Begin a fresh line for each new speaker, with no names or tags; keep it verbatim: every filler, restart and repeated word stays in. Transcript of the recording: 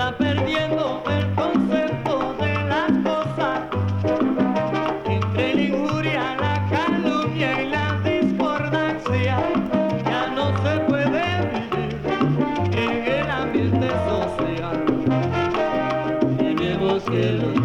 está perdiendo el concepto de las cosas. Entre la injuria, la calumnia y la discordancia, ya no se puede vivir en el ambiente social. Tenemos que luchar.